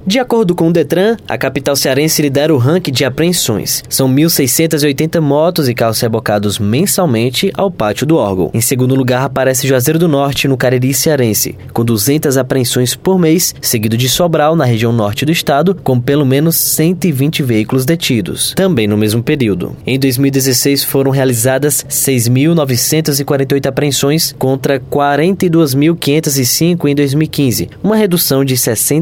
De acordo com o Detran, a capital cearense lidera o ranking de apreensões. São 1.680 motos e carros rebocados mensalmente ao pátio do órgão. Em segundo lugar aparece Juazeiro do Norte, no Cariri cearense, com 200 apreensões por mês, seguido de Sobral, na região norte do estado, com pelo menos 120 veículos detidos, também no mesmo período. Em 2016 foram realizadas 6.948 apreensões contra 42.505 em 2015, uma redução de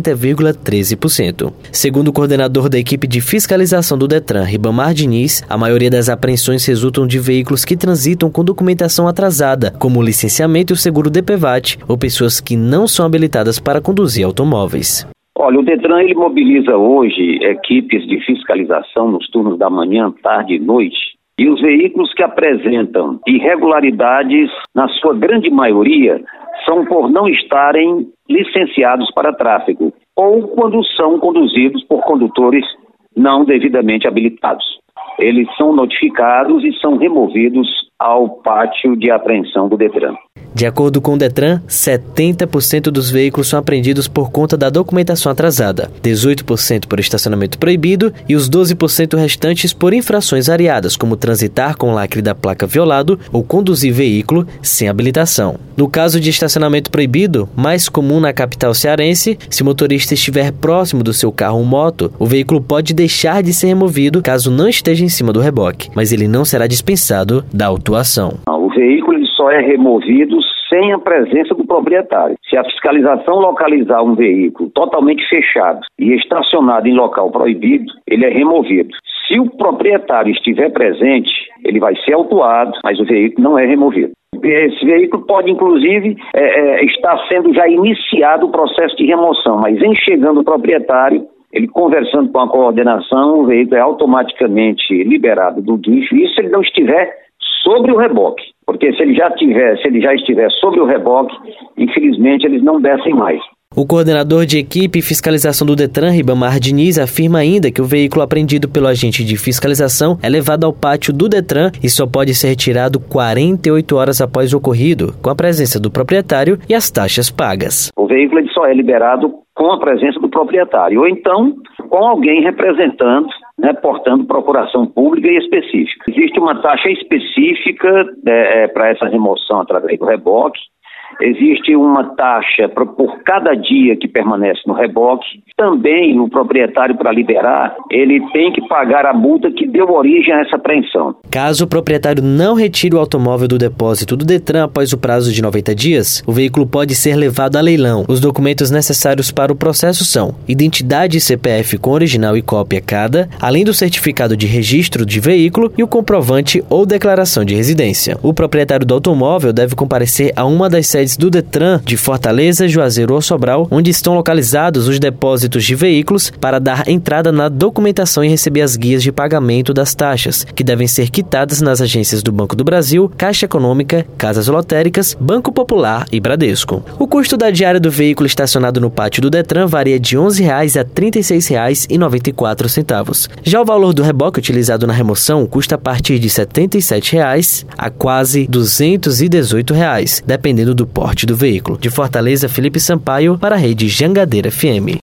60,13%. Segundo o coordenador da equipe de fiscalização do Detran, Ribamar Diniz, a maioria das apreensões resultam de veículos que transitam com documentação atrasada, como o licenciamento e o seguro DPVAT, ou pessoas que não são habilitadas para conduzir automóveis. Olha, o Detran ele mobiliza hoje equipes de fiscalização nos turnos da manhã, tarde e noite, e os veículos que apresentam irregularidades, na sua grande maioria, são por não estarem licenciados para tráfego, ou quando são conduzidos por condutores não devidamente habilitados. Eles são notificados e são removidos ao pátio de apreensão do Detran. De acordo com o Detran, 70% dos veículos são apreendidos por conta da documentação atrasada, 18% por estacionamento proibido e os 12% restantes por infrações variadas, como transitar com o lacre da placa violado ou conduzir veículo sem habilitação. No caso de estacionamento proibido, mais comum na capital cearense, se o motorista estiver próximo do seu carro ou moto, o veículo pode deixar de ser removido caso não esteja em cima do reboque, mas ele não será dispensado da autuação. O veículo ele só é removido sem a presença do proprietário. Se a fiscalização localizar um veículo totalmente fechado e estacionado em local proibido, ele é removido. Se o proprietário estiver presente, ele vai ser autuado, mas o veículo não é removido. Esse veículo pode, inclusive, estar sendo já iniciado o processo de remoção, mas em chegando o proprietário, ele conversando com a coordenação, o veículo é automaticamente liberado do guincho, isso se ele não estiver sobre o reboque, porque se ele já estiver sobre o reboque, infelizmente eles não descem mais. O coordenador de equipe e fiscalização do Detran, Ribamar Diniz, afirma ainda que o veículo apreendido pelo agente de fiscalização é levado ao pátio do Detran e só pode ser retirado 48 horas após o ocorrido, com a presença do proprietário e as taxas pagas. O veículo ele só é liberado com a presença do proprietário, ou então com alguém representando, portando procuração pública e específica. Existe uma taxa específica para essa remoção através do reboque. Existe uma taxa por cada dia que permanece no reboque. Também o proprietário, para liberar, ele tem que pagar a multa que deu origem a essa apreensão. Caso o proprietário não retire o automóvel do depósito do Detran após o prazo de 90 dias, o veículo pode ser levado a leilão. Os documentos necessários para o processo são identidade e CPF com original e cópia cada, além do certificado de registro de veículo e o comprovante ou declaração de residência. O proprietário do automóvel deve comparecer a uma das sedes do Detran de Fortaleza, Juazeiro ou Sobral, onde estão localizados os depósitos de veículos, para dar entrada na documentação e receber as guias de pagamento das taxas, que devem ser quitadas nas agências do Banco do Brasil, Caixa Econômica, Casas Lotéricas, Banco Popular e Bradesco. O custo da diária do veículo estacionado no pátio do Detran varia de R$ 11,00 a R$ 36,94. Já o valor do reboque utilizado na remoção custa a partir de R$ 77,00 a quase R$ 218,00, dependendo do porte do veículo. De Fortaleza, Felipe Sampaio, para a Rede Jangadeira FM.